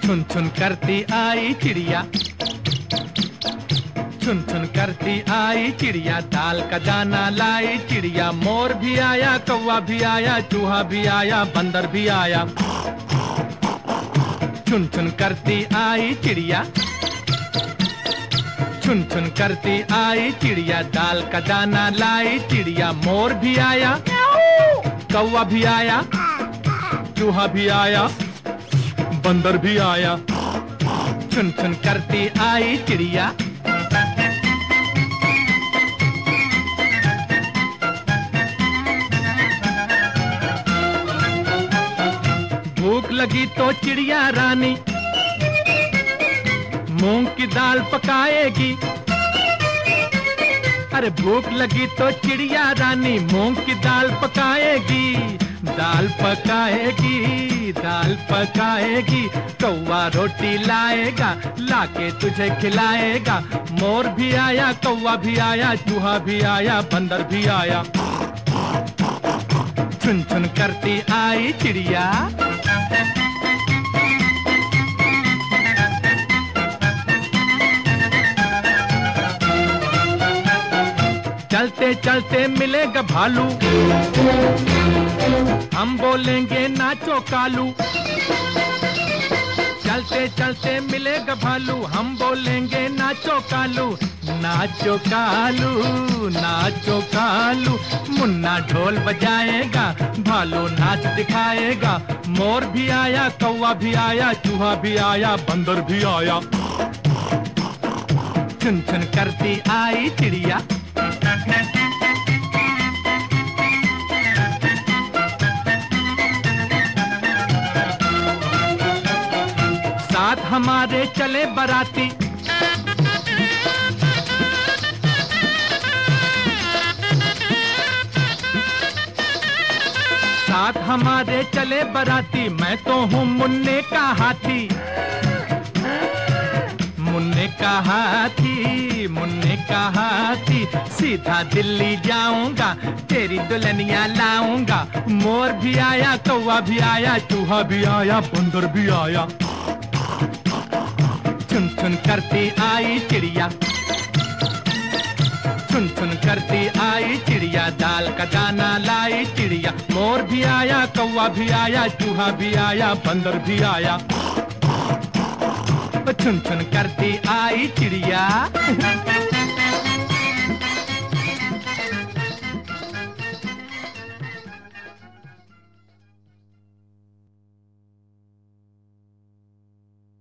छुन छुन करती आई चिड़िया, छुन छुन करती आई चिड़िया, दाल का दाना लाई चिड़िया। मोर भी आया, कौवा भी आया, चूहा भी आया, बंदर भी आया। छुन छुन करती आई चिड़िया, छुन छुन करती आई चिड़िया, दाल का दाना लाई चिड़िया। मोर भी आया, कौवा भी आया, चूहा भी आया, बंदर भी आया। छुन छुन करती आई चिड़िया। भूख लगी तो चिड़िया रानी मूंग की दाल पकाएगी। अरे भूख लगी तो चिड़िया रानी मूंग की दाल पकाएगी। दाल पकाएगी, दाल पकाएगी। कौवा रोटी लाएगा, लाके तुझे खिलाएगा। मोर भी आया, कौवा भी आया, चूहा भी आया, बंदर भी आया। छुन छुन करती आई चिड़िया। चलते चलते मिलेगा भालू, हम बोलेंगे नाचो कालू। चलते चलते मिलेगा भालू, हम बोलेंगे नाचो कालू। नाचो कालू, नाचो कालू। मुन्ना ढोल बजाएगा, भालू नाच दिखाएगा। मोर भी आया, कौवा भी आया, चूहा भी आया, बंदर भी आया। छुन छुन करती आई चिड़िया। साथ हमारे चले बराती, साथ हमारे चले बराती। मैं तो हूँ मुन्ने का हाथी, मुन्ने का हाथी, मुन्ने का हाथी। सीधा दिल्ली जाऊंगा, तेरी दुल्हनिया लाऊंगा। मोर भी आया, कौवा भी आया, चूहा भी आया, बंदर भी आया। छुन छुन करती आई चिड़िया, छुन छुन करती आई चिड़िया, दाल का दाना लाई चिड़िया। मोर भी आया, कौवा भी आया, चूहा भी आया, बंदर भी आया। छुन छुन करती आई चिड़िया।